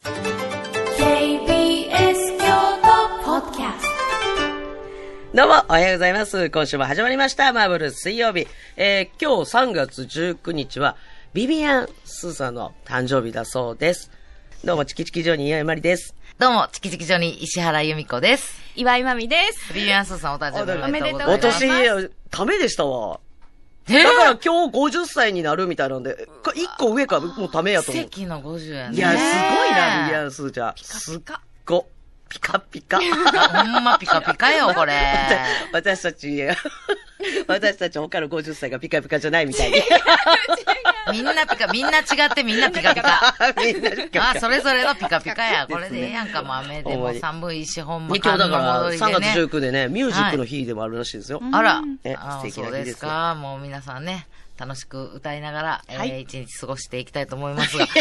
KBS 京都ポッドキャスト。 どうも、おはようございます。今週も始まりました。マーブル水曜日。今日3月19日は、ビビアン・スーさんの誕生日だそうです。どうも、チキチキジョニー岩井まりです。 どうも、チキチキジョニー石原由美子です。 岩井まみです。 ビビアンスーさんお誕生日おめでとうございます。 私、ためでしたわ。だから今日50歳になるみたいなんで、1個上からもうためやと思う。 奇跡の50やね。 いや、すごいな、ビビアン・スーちゃん。 ピカピカ。 ピカピカ。 ほんまピカピカよ、これ。 私たち他の50歳がピカピカじゃないみたいに。 みんな違ってみんなピカピカ。 みんなピカピカ。 それぞれのピカピカや。これでええやんか、もう雨でも寒いし、ほんま今日だから戻りで 3月ね。 19でね、ミュージックの日でもあるらしいですよ。 あら、 素敵そうな日ですですか。もう皆さんね、楽しく歌いながら、一日過ごしていきたいと思いますが。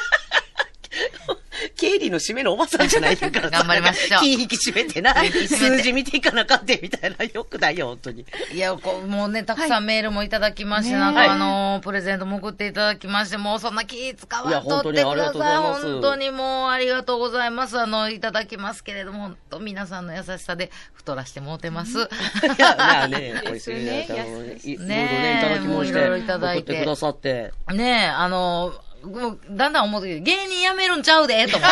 経理の締めのおばさんじゃないから。 頑張りましょう。 気引き締めてな。数字見ていかなあかんで、みたいな。よくないよ、本当に。 いや、もうね、たくさんメールもいただきまして、なんかプレゼントも送っていただきまして、もうそんな気使わんとってください。本当にもうありがとうございます。いただきますけれども、本当皆さんの優しさで太らしてもうてます。いや、まあね、おいしいね。いろいろね、いただきまして。 いろいろいただいて。 送ってくださって。 ねえ、もうだんだん思うけど、芸人辞めるんちゃうで、と思って。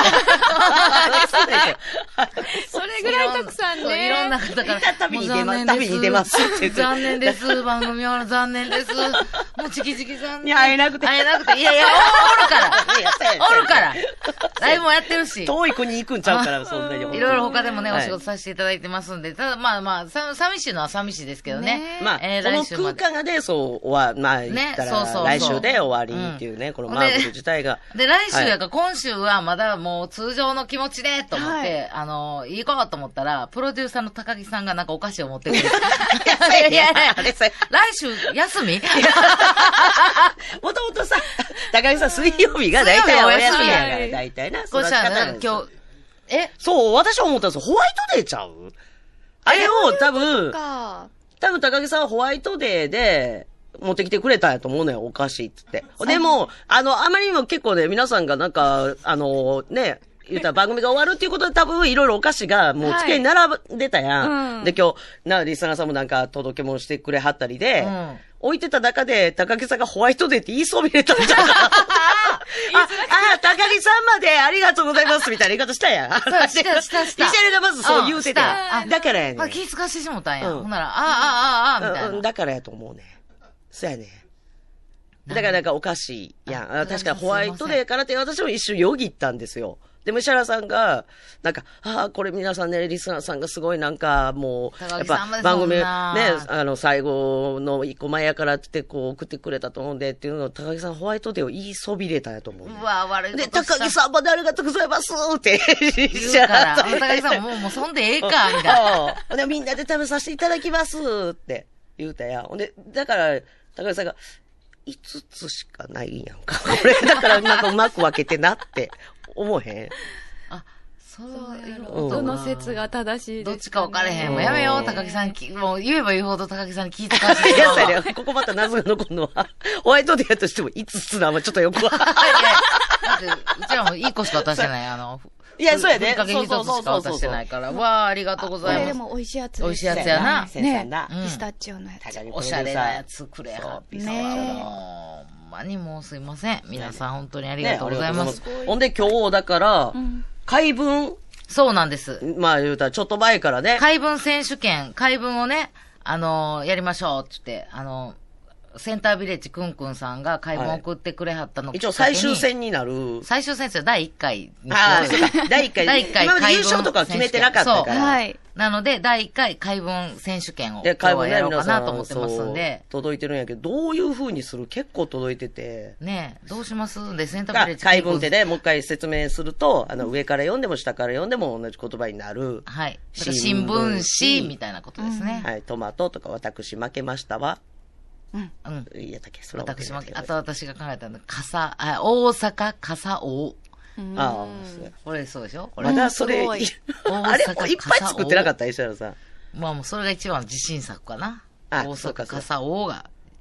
それぐらいたくさんね。 いろんな方から。 旅に出ますって言って。 残念です。番組は残念です。もうチキチキ残念。 いや、会えなくて。 いや、おるから。ライブもやってるし。 遠い国行くんちゃうから、そんなに。 いろいろ他でもね、お仕事させていただいてますんで、ただまあ、寂しいのは寂しいですけどね。 まあ、この空間がね、まあ、言ったら、来週で終わりっていうね、このマーブル自体が。 で、来週やから今週はまだもう通常の気持ちで、と思って、行こうと思ったら、プロデューサーの高木さんがなんかお菓子を持ってくる。いや、来週休みもともとさ、高木さん水曜日が大体お休みやから、大体な。 こうしたら、今日、 そう、私は思ったんですよ。ホワイトデーちゃうあれを多分高木さんはホワイトデーで、持ってきてくれたんやと思うのよ、お菓子っつって。でも、あまりにも結構ね、皆さんがなんか、ね、言ったら番組が終わるっていうことで多分いろいろお菓子がもう机に並んでたやん。で、今日、リスナーさんもなんか届け物してくれはったりで、置いてた中で高木さんがホワイトデーって言いそびれたんじゃん。高木さんまでありがとうございますみたいな言い方したやん。 した。 石原がまずそう言うてた。だからやねん。 気使わしてしもたんや。ほんなら、みたいな。 だからやと思うね。そうやね。だからなんかお菓子やん。確かにホワイトデーからって私も一瞬よぎったんですよ。でも石原さんが、なんか、これ皆さんね、リスナーさんがすごいなんか、もう、やっぱ番組ね、最後の一個前やからってこう送ってくれたと思うんでっていうのを高木さんホワイトデーを言いそびれたんやと思う、ね。 うわ、悪いことした。 で、高木さんまでありがとうございますって言うから、高木さんもうそんでええか、みたいな。で、みんなで食べさせていただきますって言うたやん。ほんで、だから、高木さんが、5つしかないやんか。これ、だからなんかうまく分けてなって思えへん。 どの説が正しいですか、ね、 どっちか分かれへん。もうやめよう、高木さんもう言えば言うほど高木さんに聞いてかせて。 いや、それここまた謎が残るのは、ホワイトデーやとしても5つなのはちょっとよくわかる。 だって、うちらも1個しか渡してない。 いや、そうやね。 ふりかけ1つしか渡してないから。わあ、ありがとうございます。 これでも美味しいやつ。 美味しいやつやな。 ね。ピスタチオのやつ。 おしゃれなやつくれはった。ねほんまにもうすいません。皆さん本当にありがとうございます。 ほんで今日、だから、回文。 そうなんです。 まあ言うたらちょっと前からね。 回文選手権、回文をね、やりましょうって言って、センタービレッジくんくんさんが回文送ってくれはったの、 一応最終戦になる。 最終戦ですよ、第1回。 そうか。第1回。 第1回。 今まで優勝とか決めてなかったから。 はい。 なので、第1回回文選手権を今日はやろうかなと思ってますんで。 届いてるんやけど、どういう風にする結構届いてて。 ねえ、どうしますで、センタービレッジ。 回文ってね、もう一回説明すると、上から読んでも下から読んでも同じ言葉になる。 はい。新聞紙みたいなことですね。 はい。トマトとか私負けましたわ。 うん。 いやだっけ、それ私負け。あと私が考えたの、大阪傘王。 ああ、 これそうでしょこれ。まだそれ、あれもいっぱい作ってなかった石原さん。 まあもうそれが一番の自信作かな。大阪傘王が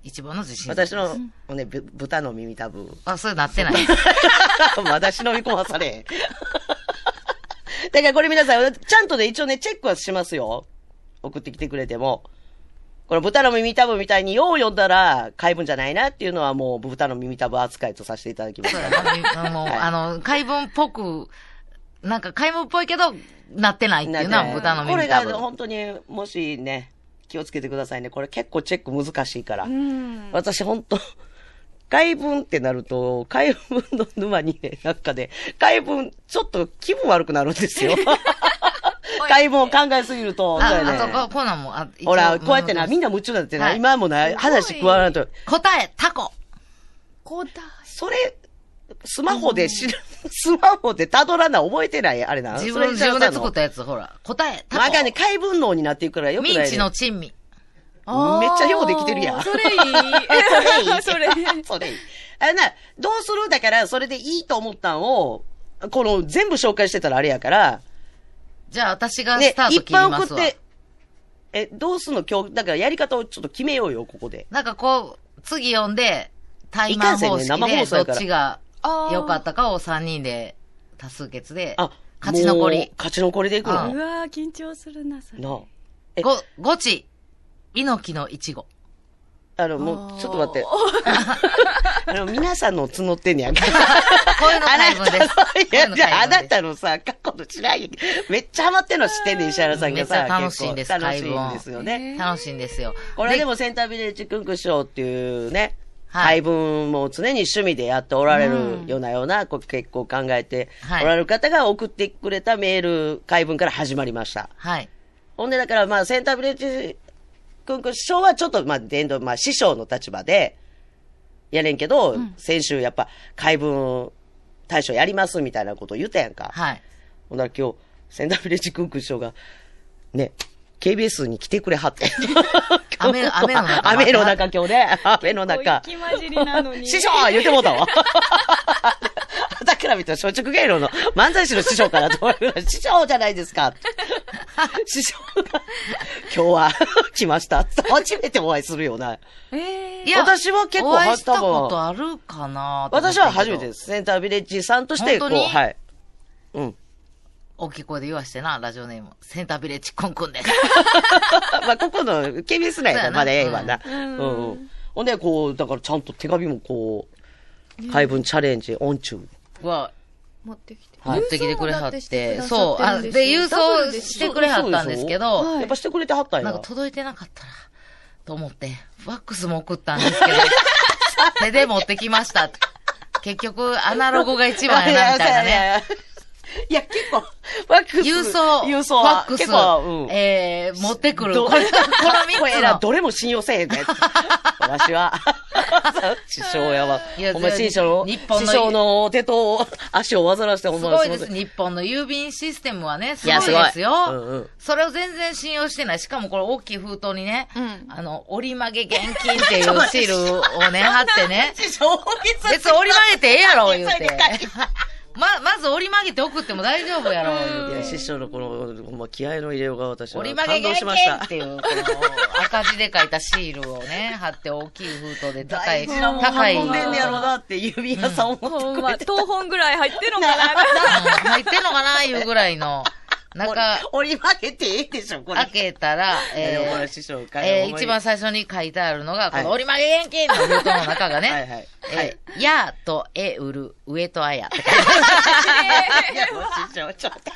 一番の自信私の、ね、豚の耳たぶ。 あ、それなってない。 まだ忍び込まされへん。だからこれ皆さん、ちゃんとね、一応ね、チェックはしますよ。送ってきてくれても。この豚の耳たぶみたいによう読んだら、怪文じゃないなっていうのはもう豚の耳たぶ扱いとさせていただきます。 もう、怪文っぽく、なんか怪文っぽいけど、なってないっていうのは豚の耳たぶ。 これが本当に、もしね、気をつけてくださいね。これ結構チェック難しいから。私本当怪文ってなると、怪文の沼にね、なんかね、怪文、ちょっと気分悪くなるんですよ。怪文を考えすぎると。 あと、こんなんも、 ほら、こうやってな、みんな夢中になってな、今もな、話加わらんと。 答え、タコ。 それ、スマホで辿らな、覚えてないあれな。 自分で作ったやつ、ほら。答え、タコ。 まがね、怪文能になっていくからよくない。 ミンチの珍味。 めっちゃようできてるやん。 それいい。それいい。 あれな、どうするだから、それでいいと思ったんを、この、全部紹介してたらあれやから、 じゃあ私がスタート切りますわ。 ね、いっぱい送って、どうすんの今日、だからやり方をちょっと決めようよ、ここで。 なんかこう、次読んで、タイマー方式で、どっちが良かったかを3人で、多数決で、勝ち残り。 勝ち残りでいくの？ うわー、緊張するな、それ。 ゴチ、猪木のイチゴ。 もう、ちょっと待って。皆さんの募ってんねやんか。 こういうの怪文です。 いや、じゃあ、あなたのさ、過去の知らん。めっちゃハマってんの知ってんねん、石原さんがさ。 めっちゃ楽しいんです、 楽しいんですよね。 楽しいんですよ。 これでもセンタービレッジクンクショーっていうね、怪文も常に趣味でやっておられるような結構考えておられる方が送ってくれたメール、怪文から始まりました。 はい。 ほんで、だからまあ、センタービレッジクンクショーはちょっとまあ、師匠の立場で、やれんけど、先週やっぱ怪文大賞やりますみたいなことを言ったやんか。 はい。 ほんなら今日、センタービレッジクンク師匠が、ね、KBS に来てくれはって。 雨の中。 雨の中今日ね。雨の中。 雪混じりなのに。 師匠言ってもうたわ。だから見たら松竹芸能の漫才師の師匠かなと思うぐらい、師匠じゃないですか。師匠が、今日は来ました。初めてお会いするよな。 いや、 私は結構お会いしたことあるかな。 私は初めてです。センタービレッジさんとして、こう、はい。うん。 大きい声で言わしてな、ラジオネーム。センタービレッジコンコンです。 まあ、ここの KBS 内だまだええわな。ほんで、こう、だからちゃんと手紙もこう、怪文チャレンジ、オンチュー。 は、 持ってきて。 持ってきてくれはって、そう、で、郵送してくれはったんですけど、 やっぱしてくれてはったんや。 なんか届いてなかったら、と思って、ファックスも送ったんですけど、手で持ってきました。結局、アナログが一番やな、みたいなね。 いや、結構、ファックス。 郵送、 ファックス、持ってくる。この3つの。 どれも信用せえへんね。私は。師匠やわ。お前師匠の手と足を煩わしてほんま。 すごいです。日本の郵便システムはね、すごいですよ。それを全然信用してない。しかもこれ大きい封筒にね、折り曲げ現金っていうシールをね、貼ってね。別に折り曲げてええやろ、言うて。まず折り曲げて送っても大丈夫やろ、言うて。 いや、師匠のこの、気合の入れようが私は折り曲げ現金っていう、この赤字で書いたシールをね、貼って大きい封筒で高い。 運んでんねやろなって指輪さん思ってくれてた。 10本ぐらい入ってんのかな入ってんのかないうぐらいの。なんか、 折り曲げていいでしょ、これ。 開けたら、一番最初に書いてあるのが、この折り曲げ現金の封筒の中がね、やーとえうる、上とあやって書いてある。 いや、もう師匠、ちょっと。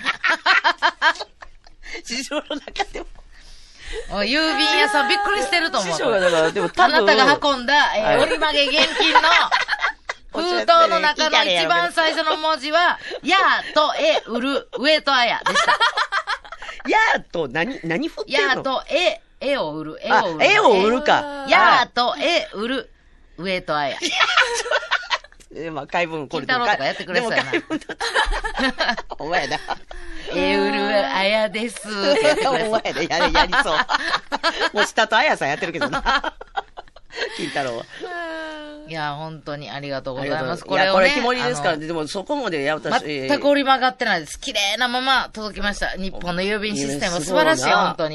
師匠の中でも。 郵便屋さんびっくりしてると思う。 師匠がだから、でもあなたが運んだ、折り曲げ現金の、封筒の中の一番最初の文字は、やーとえうる、上とあやでした。 やーと何振ってんの？ やーと絵を売る、 絵を売るか。 やーと売る、上とあや。 まあ、怪文これ金太郎とかやってくれそうやな。 お前だ。 売る、あやです。 お前だ、やりそう。もう下とあやさんやってるけどな。金太郎は。 いや、本当にありがとうございます。 これをね。これ肝りですからね。でもそこまでやったし。全く折り曲がってないです。綺麗なまま届きました。日本の郵便システム素晴らしい、本当に。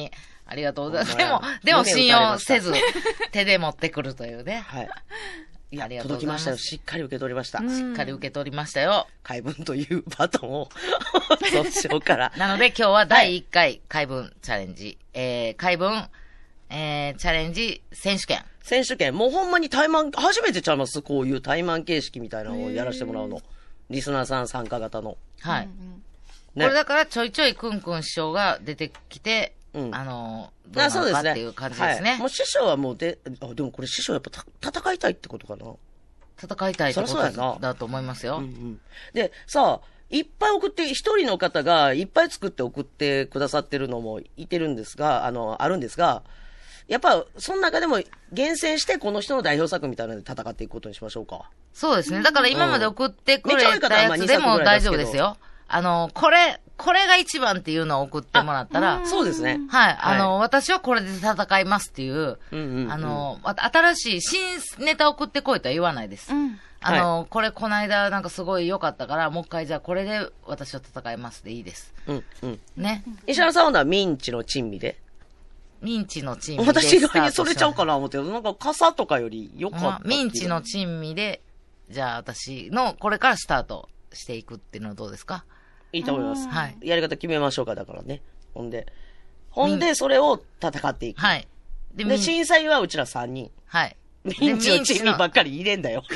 ありがとうございます。でも信用せず、手で持ってくるというね。 はい。いや、 ありがとうございます。 届きましたよ。しっかり受け取りました。 しっかり受け取りましたよ。 海文というバトンを、そうしようから。 なので今日は第1回海文チャレンジ、海文、チャレンジ選手権。 選手権。もうほんまに対マン、初めてちゃいます。こういう対マン形式みたいなのをやらせてもらうの。リスナーさん参加型の。 はい。 ね、 これだからちょいちょいくんくん師匠が出てきて、どうなのかっていう感じですね。 はい、もう師匠はもうでもこれ師匠やっぱ戦いたいってことかな。 戦いたいってことだと思いますよ。 うんうん、で、さあ、いっぱい送って、一人の方がいっぱい作って送ってくださってるのもいてるんですが、あるんですが、やっぱ、その中でも厳選してこの人の代表作みたいなので戦っていくことにしましょうか。 そうですね。だから今まで送ってくれたやつでも大丈夫ですよ。これが一番っていうのを送ってもらったら。 そうですね。 はい。私はこれで戦いますっていう、新しい新ネタ送ってこいとは言わないです。これこの間なんかすごい良かったから、もう一回じゃあこれで私は戦いますでいいです。ね。 石原さんはミンチの珍味でミンチの珍味で。 私意外にそれちゃうかな思って、なんか傘とかより良かった。 ミンチの珍味で、じゃあ私のこれからスタートしていくっていうのはどうですか？ いいと思います。 はい。 やり方決めましょうか、だからね。ほんで、それを戦っていく。 はい。 で、審査員はうちら3人。 はい。 ミンチの珍味ばっかり入れんだよ。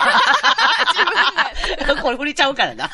これ振りちゃうからな。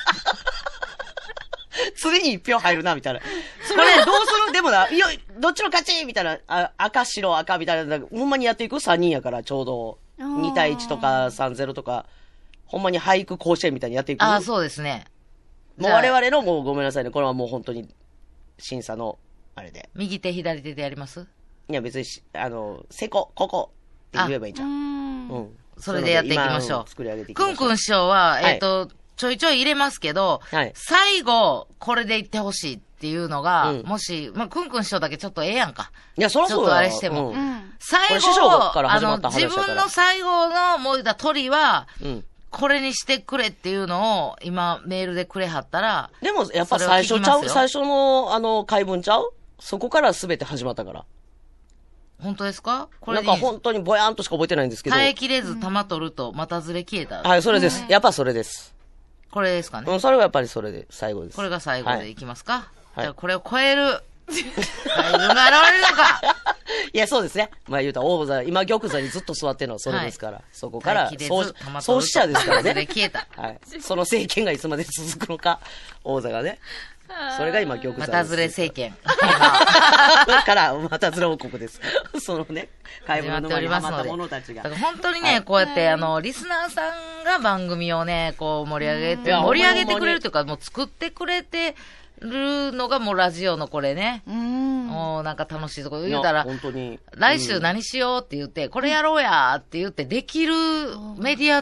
次に1票入るな、みたいな。それどうするでもな、どっちの勝ちみたいな、赤、白、赤みたいな、ほんまにやっていく ?3 人やから、ちょうど、2対1とか3-0とか、ほんまに俳句甲子園みたいにやっていく。 ああ、そうですね。 もう我々のもうごめんなさいね。これはもう本当に、審査の、あれで。 右手、左手でやります？ いや、別にここって言えばいいじゃん。うん。 それでやっていきましょう。 作り上げていきましょう。 くんくん師匠は、ちょいちょい入れますけど、最後、これで言ってほしいっていうのが、もし、くんくん師匠だけちょっとええやんか。 いや、そらそうだ。 ちょっとあれしても。最後、自分の最後の、もう言った鳥は、これにしてくれっていうのを、今、メールでくれはったら。 でも、やっぱ最初ちゃう？最初の、回文ちゃう？そこから全て始まったから。 本当ですか？これなんか本当にぼやんとしか覚えてないんですけど。 耐えきれず玉取ると、またずれ消えた。 はい、それです。やっぱそれです。 これですかね。 それはやっぱりそれで、最後です。 これが最後でいきますか？じゃあ、これを超える、大軍が現れるのかいや、そうですね。まあ言うたら、王座、今玉座にずっと座ってるのはそれですから、そこから、創始者ですからね。 消えた。 はい。その政権がいつまで続くのか、王座がね。それが今玉座です。 またずれ政権。 だから、またずれ王国です。そのね、海文の前にハマった者たちが。 だから本当にね、こうやってリスナーさんが番組をね、こう盛り上げてくれるというか、もう作ってくれてるのがもうラジオのこれね。もうなんか楽しいところ言うたら、 本当に来週何しようって言って、これやろうやって言ってできるメディアって、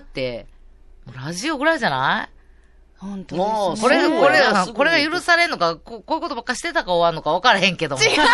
ラジオぐらいじゃない？ 本当ですね。 これが許されんのか、こういうことばっかしてたか終わんのか分からへんけども。違う。 違う。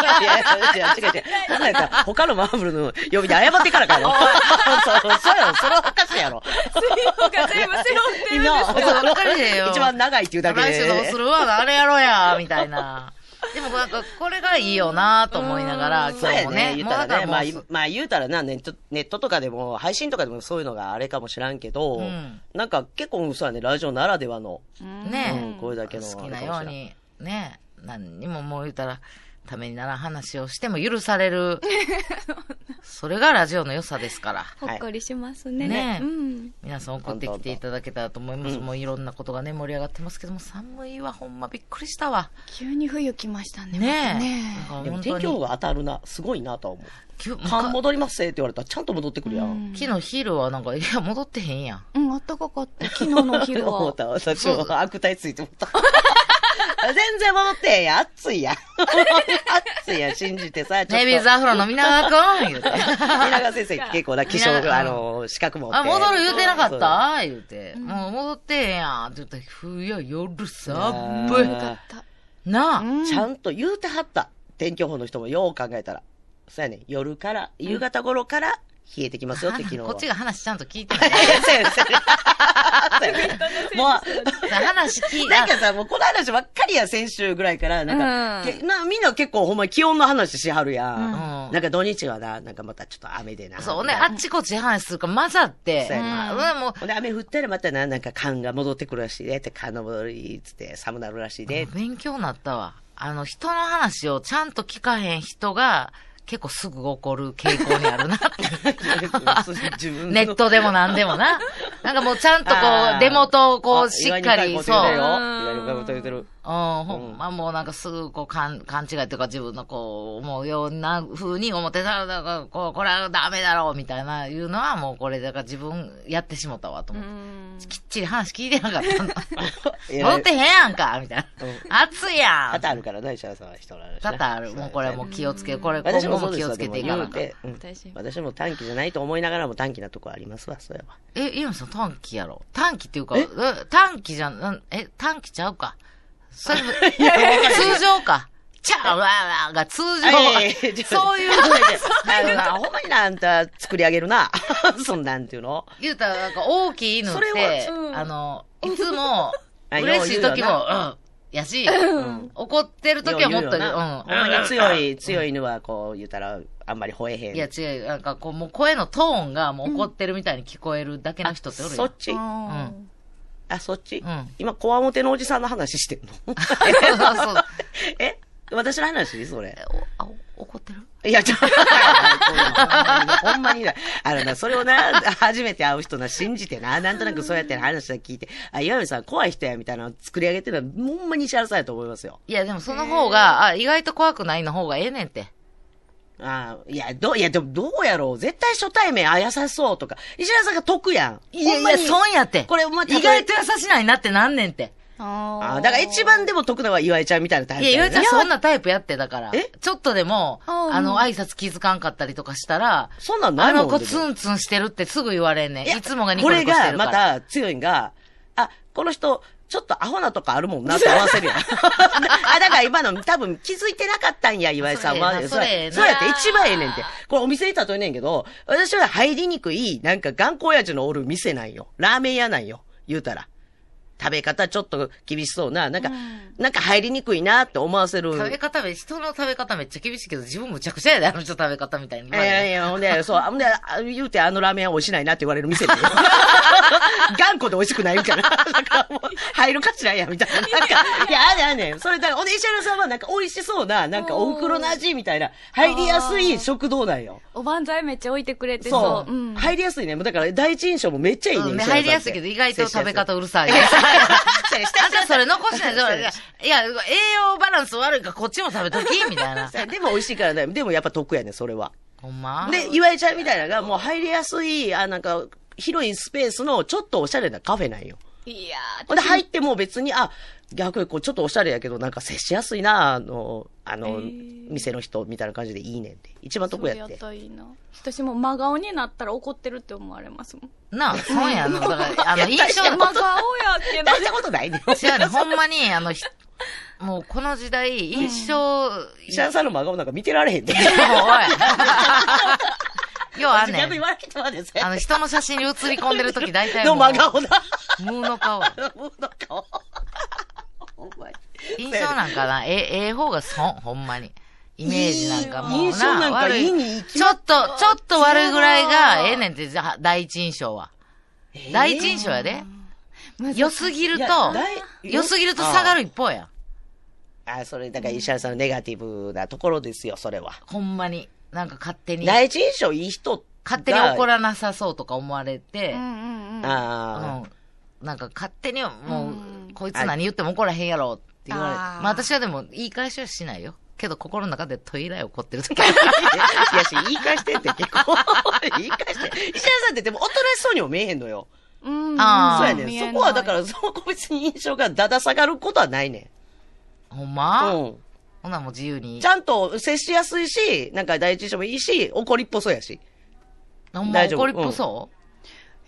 なんか他のマーブルの呼びで謝ってからかよ。そうやろ、それはおかしいやろ。 水が全部背負ってるんですよ。一番長いっていうだけで。 来週どうするわ、あれやろうや、みたいな。でもなんか、これがいいよなと思いながら、今日もね。 言ったらね、まあ言うたらな、ネットとかでも、配信とかでもそういうのがあれかもしらんけど、なんか結構そうやね、ラジオならではの、 ね、 これだけの。 好きなように、ね、何にももう言うたら、ためにならん話をしても許される。それがラジオの良さですから。 ほっこりしますね。 ね、皆さん送ってきていただけたらと思います。もういろんなことがね、盛り上がってますけども、寒いわ、ほんまびっくりしたわ。 急に冬来ましたね。 ねえ。でも天気予報が当たるな、すごいなとは思う。寒戻りますって言われたらちゃんと戻ってくるやん。 昨日昼はなんか、いや、戻ってへんやん。 あったかかった。昨日の昼は。 思った。私は悪態ついて思った。全然戻ってへんやん。暑いやん。暑いやん。信じてさ、 ネビーズアフロの皆川くん言うて。 皆川先生結構な気象、資格持って。 戻る言うてなかった言うて。もう戻ってへんやん。って言ったら、冬夜寒い。なあ。 ちゃんと言うてはった。天気予報の人もよう考えたら。そうやね。夜から、夕方頃から冷えてきますよって昨日は。 こっちが話ちゃんと聞いてない。 もう、 話聞いなんかさ、もうこの話ばっかりや、先週ぐらいから、なんか、みんな結構ほんまに気温の話しはるやん。なんか土日はな、なんかまたちょっと雨でな。 そうね、あっちこっち話するから混ざって。 もう。で、雨降ったらまたな、なんか寒が戻ってくるらしいで、って寒の戻り、つって寒なるらしいで。 勉強になったわ。人の話をちゃんと聞かへん人が、結構すぐ怒る傾向にあるなって。ネットでも何でもな。なんかもうちゃんとこう、デモとこう、しっかり、そう。ほんまもうなんかすぐこう、勘違いというか自分のこう、思うような風に思ってたら、だからこれはダメだろうみたいないうのはもうこれだから自分やってしもたわと思って。きっちり話聞いてなかったんだ。戻ってへんやんかみたいな。熱いやん多々あるからな、石原さんは人の話。 多々ある。もうこれも気をつけ、これ今後も気をつけていかなきゃ。 私も短期じゃないと思いながらも短期なとこありますわ、それは。 今さん短期やろ短期っていうか、短期じゃん、短期ちゃうか。それ、通常か。ちゃうわーが通常。そういう。 ほんまにな、あんた作り上げるな。そんなんていうの言うたら、なんか大きい犬って、いつも、嬉しい時も、やし、怒ってる時はもっと、ほんまに強い犬はこう言うたら、あんまり吠えへん。 いや違う、なんかこう、もう声のトーンがもう怒ってるみたいに聞こえるだけの人っておるよ。 そっちそっち今、こわもてのおじさんの話してんのそう私の話それ。 怒ってるいや、ほんまにそれをな、初めて会う人な、信じてな、なんとなくそうやって話聞いて、岩見さん怖い人や、みたいなの作り上げてるのは、ほんまに石原さんやと思いますよ。 いや、でもその方が、意外と怖くないの方がええねんって。 どうやろう絶対初対面、優しそうとか。石原さんが得やん。 いや、損やって。 これ、 意外と優しないなってなんねんって。 だから一番でも得なのは岩井ちゃんみたいなタイプ。 いや、岩井ちゃんそんなタイプやって、だから。ちょっとでも、挨拶気づかんかったりとかしたら、 そんなんないもん。 子ツンツンしてるってすぐ言われんねん。いつもがニコニコしてるから。 これが、また強いんが、この人、ちょっとアホなとこあるもんなって思わせるやん。だから今の多分気づいてなかったんや、岩井さんは。そうやって一番ええねんって。これお店に例えねんけど、私は入りにくい、なんか頑固親父のおる店なんよ。ラーメン屋なんよ。言うたら。食べ方ちょっと厳しそうな、なんか入りにくいなって思わせる。 人の食べ方めっちゃ厳しいけど、自分むちゃくちゃやで、人食べ方みたいに。 いや、ほんで、言うてラーメン屋美味しないなって言われる店で。頑固で美味しくないから。なんかもう、入るかしらんや、みたいな。なんか、いや、ねん。それだから、ほんで、石原さんはなんか美味しそうな、なんかお袋の味みたいな、入りやすい食堂なんよ。 おばんざいめっちゃ置いてくれてそう。 入りやすいね。だから第一印象もめっちゃいいね。 入りやすいけど、意外と食べ方うるさい。あんたそれ残しないで、いや、栄養バランス悪いからこっちも食べときみたいな。 でも美味しいからね。でもやっぱ得やね、それは。 ほんまで、岩井ちゃんみたいなのがもう入りやすい、なんか、広いスペースのちょっとおしゃれなカフェなんよ。 いやー。で、入っても別に、逆にこうちょっとおしゃれやけど、なんか接しやすいな、店の人みたいな感じでいいねんって。一番得やって。 そうやったらいいな。私も真顔になったら怒ってるって思われますもん。 なあ、そうやの。だから、印象真顔やけど。 大したことないね。 違うね、ほんまに、もうこの時代、印象、 石原さんの真顔なんか見てられへんで。 要はね、 逆言われてはですね。 人の写真に写り込んでるとき大体の真顔だ。 無の顔。 無の顔。 印象なんかな、ええ方がほんまに。イメージなんかもうな、 印象なんかいいにちょっと悪いぐらいがええねんって、第一印象は。第一印象やで。良すぎると下がる一方や。 それ、だから石原さんのネガティブなところですよ、それは。 ほんまに。なんか勝手に。 第一印象いい人勝手に怒らなさそうとか思われて、 なんか勝手にもう、こいつ何言っても怒らへんやろって言われて。まあ私はでも言い返しはしないよ。けど心の中でトイレ怒ってる時いや言い返してって結構。言い返して。石原さんってでもおとなしそうにも見えへんのよ。そうやねん。そこはだからそこ別に印象がだだ下がることはないねん。ほんまほなもう自由に。 ちゃんと接しやすいし、なんか第一印象もいいし、怒りっぽそうやし。 ほんま怒りっぽそう、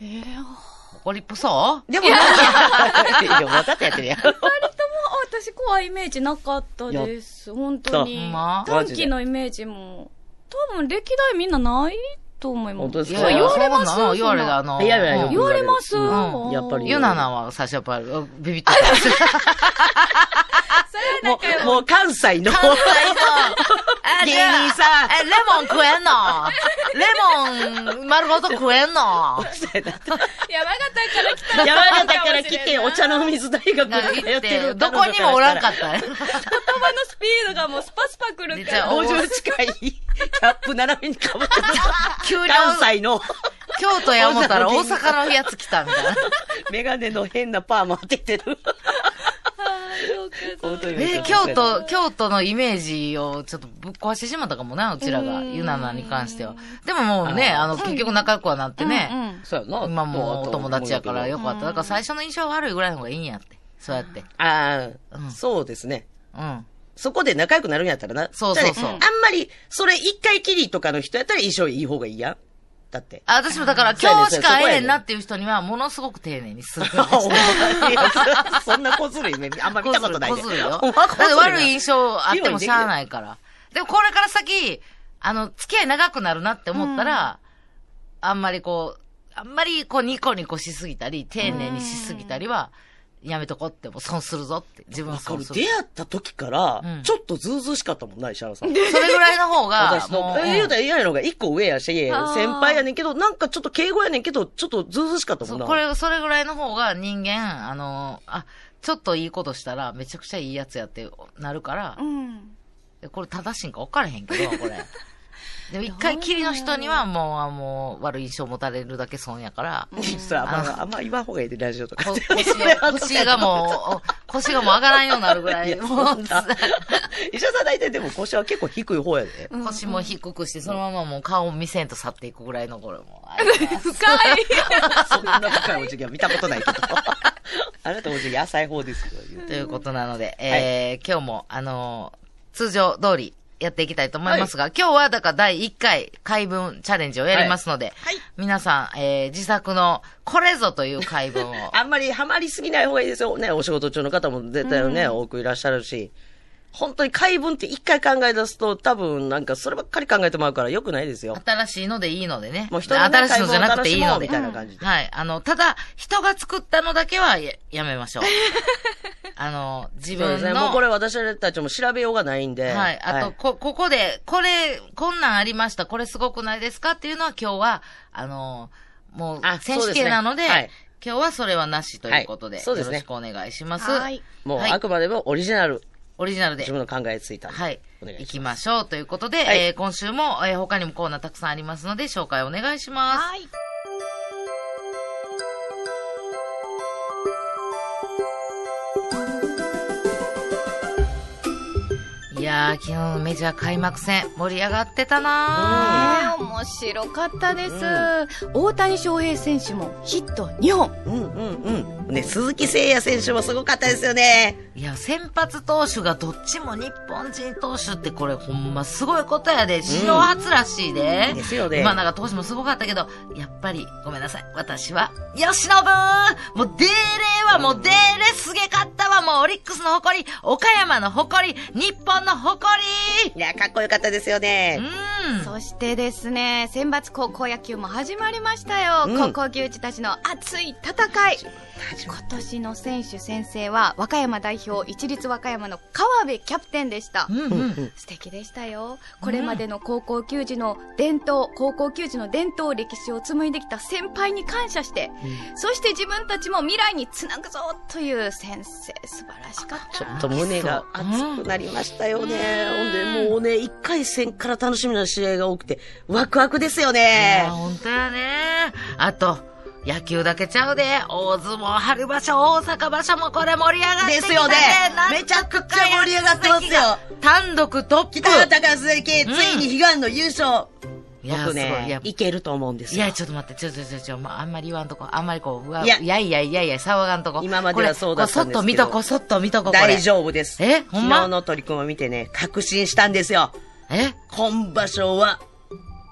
怒りっぽそうでもなんか、わかってやってるやん。 割とも私怖いイメージなかったです。本当に。短期のイメージも。多分歴代みんなないと思います。 本当ですか？ 言われます？ 言われた、 いやいや、 言われます。 やっぱり。 ゆななは最初やっぱりビビってた。 もう関西の。芸人さん。 レモン食えんの？レモン丸ごと食えんの？ 山形から来た。 山形から来て、お茶の水大学に通ってる。 どこにもおらんかったね。 言葉のスピードがもうスパスパ来るから。 50近いキャップ斜めにかぶってた。関西の。 京都や思ったら大阪のやつ来たみたいな。 メガネの変なパーマ当ててる。 京都のイメージをちょっとぶっ壊してしまったかもな、うちらが、ゆななに関しては。でももうね、結局仲良くはなってね。 そうやな。 今もうお友達やからよかった。だから最初の印象悪いぐらいの方がいいんやって。そうやって。 そうですね。 うん。 そこで仲良くなるんやったらな。 そうそうそう。 あんまり、それ一回きりとかの人やったら印象いい方がいいやん。だって。 私もだから今日しか会えへんなっていう人にはものすごく丁寧にする。 そんな小ずるいね。あんま見たことないね。 小ずるいよ。だって悪い印象あってもしゃあないから。でもこれから先、付き合い長くなるなって思ったら、あんまりニコニコしすぎたり、丁寧にしすぎたりは、やめとこっても損するぞって、自分は損する。 出会った時から、ちょっとずうずうしかったもんな、石原さん。 それぐらいの方が、 私の、言うたら嫌やのが一個上やし、先輩やねんけど、なんかちょっと敬語やねんけど、ちょっとずうずうしかったもんな。 それぐらいの方が人間、ちょっといいことしたら、めちゃくちゃいいやつやってなるから、これ正しいんか分からへんけど、これ。でも一回きりの人にはもう悪い印象を持たれるだけ損やから。 あんま言わん方がいいで、ラジオとか。 腰がもう上がらんようになるぐらい。 石田さん大体でも腰は結構低い方やで。 腰も低くして、そのままもう顔を見せんと去っていくぐらいのこれも。 深い。 そんな深いお辞儀は見たことないけど。あなたお辞儀浅い方ですよ。 ということなので、今日も通常通り、やっていきたいと思いますが、今日はだから第1回回文チャレンジをやりますので、皆さん、自作のこれぞという回文を。 あんまりハマりすぎない方がいいですよね。お仕事中の方も絶対ね、多くいらっしゃるし。本当に回文って一回考え出すと多分なんかそればっかり考えてもらうから良くないですよ。 新しいのでいいのでね。 もう人の新しいのじゃなくていいので。 みたいな感じで。 はい。ただ、人が作ったのだけはやめましょう。自分の。そうですね。 もうこれ私たちも調べようがないんで。 はい。あと、ここで、こんなんありました。これすごくないですかっていうのは今日は、もう、選手権なので、今日はそれはなしということで、よろしくお願いします。はい。 もう、あくまでもオリジナルで。自分の考えついた。 はい。行きましょうということで、今週も、他にもコーナーたくさんありますので、紹介お願いします。はい。いやー、昨日のメジャー開幕戦、盛り上がってたなー。面白かったです。大谷翔平選手もヒット2本。 ね、鈴木誠也選手もすごかったですよね。 いや、先発投手がどっちも日本人投手ってこれほんますごいことやで。史上初らしいで。 ですよね。 今永投手もすごかったけど、やっぱりごめんなさい。私は、吉信もうデーレーはもうデーレすげかったわ。もうオリックスの誇り、岡山の誇り、日本の誇り。 いや、かっこよかったですよね。 そしてですね、選抜高校野球も始まりましたよ。高校球児たちの熱い戦い。今年の選手先生は和歌山代表市立和歌山の川辺キャプテンでした。素敵でしたよ。これまでの高校球児の伝統歴史を紡いできた先輩に感謝して、そして自分たちも未来につなぐぞという先生、素晴らしかった。 ちょっと胸が熱くなりましたよね。ほんでもうね、1回戦から楽しみな試合が多くてワクワクですよね。 本当やね。あと野球だけちゃうで、大相撲春場所、大阪場所もこれ盛り上がってきたね。 ですよね。めちゃくちゃ盛り上がってますよ。 単独トップ。 北高鈴木、ついに悲願の優勝。 いや、 僕ね、いけると思うんですよ。 いや、ちょっと待って、あんまり言わんとこ。あんまりこう、いや、騒がんとこ。 今まではそうだったんですけど。 そっと見とこ、 大丈夫です。 ほんま？ 昨日の取り組みを見てね、確信したんですよ。今場所は、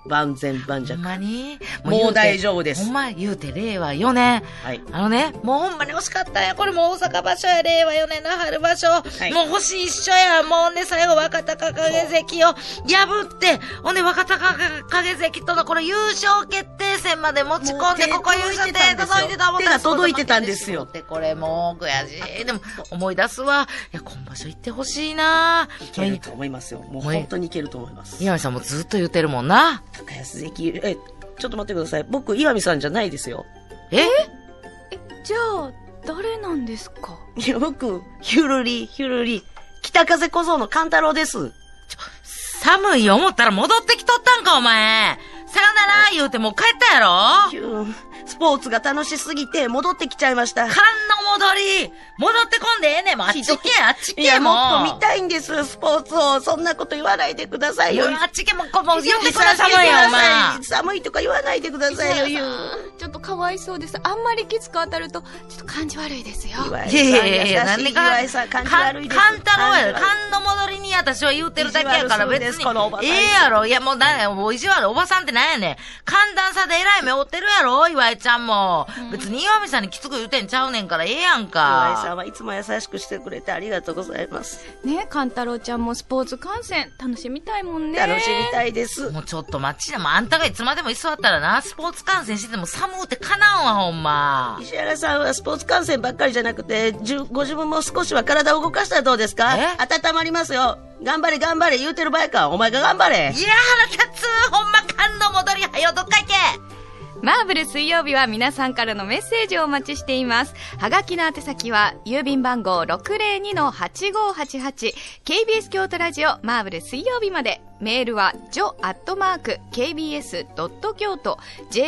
万全万弱。 ほんまにもう大丈夫です。 ほんま言うて、令和4年。 はい。 もうほんまに惜しかったんや。これもう大阪場所や、令和4年の春場所。はい、もう星一緒や。もうね、最後若隆景関を破って、ほんで若隆景関とのこの優勝決定戦まで持ち込んで、ここ優勝で届いてたもん。 手が届いてたんですよ。 ってこれもう悔しい。でも思い出すわ。いや、今場所行ってほしいな。 いけると思いますよ。もう本当にいけると思います。 岩見さんもずっと言ってるもんな。 高安関、ちょっと待ってください。僕、岩見さんじゃないですよ。 じゃあ、誰なんですか？ いや、僕、ヒュルリ、北風小僧の勘太郎です。 寒い思ったら戻ってきとったんか、お前。さよなら言うてもう帰ったやろ？ スポーツが楽しすぎて戻ってきちゃいました。 勘の戻り戻ってこんでええねん。もうあっち行け、あっち行け。いや、 もっと見たいんです、スポーツを。そんなこと言わないでくださいよ。 あっち行け、もう呼んでくださいよ、お前。 寒いとか言わないでくださいよ、 ちょっとかわいそうです。あんまりきつく当たると、ちょっと感じ悪いですよ。 いや、なんで岩井さん感じ悪いです。 勘太郎や。勘の戻りに私は言うてるだけやから別に。ええやろ。いや、もう意地悪、おばさんってなんやねん。寒暖差でえらい目負ってるやろ、岩井ちゃんも。別に岩見さんにきつく言うてんちゃうねんからええやんか。 岩井さんはいつも優しくしてくれてありがとうございます。 ね、勘太郎ちゃんもスポーツ観戦楽しみたいもんね。 楽しみたいです。 もうちょっと待ちな。もうあんたがいつまでも居座ったらな、スポーツ観戦してても寒うてかなんわ、ほんま。 石原さんはスポーツ観戦ばっかりじゃなくて、ご自分も少しは体を動かしたらどうですか？温まりますよ。頑張れ頑張れ言うてる場合か。お前が頑張れ。いや、 腹立つ。ほんま勘の戻りはよ、どっか行け。 マーブル水曜日は皆さんからのメッセージをお待ちしています。はがきの宛先は郵便番号 602-8588 KBS 京都ラジオマーブル水曜日まで。メールは jo@kbs.kyoto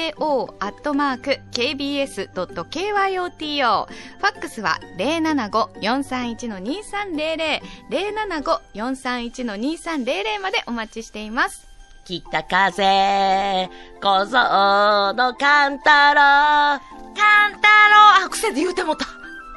jo@kbs.kyoto ファックスは 075-431-2300 075-431-2300 までお待ちしています。 北風小僧の勘太郎癖で言うてもた。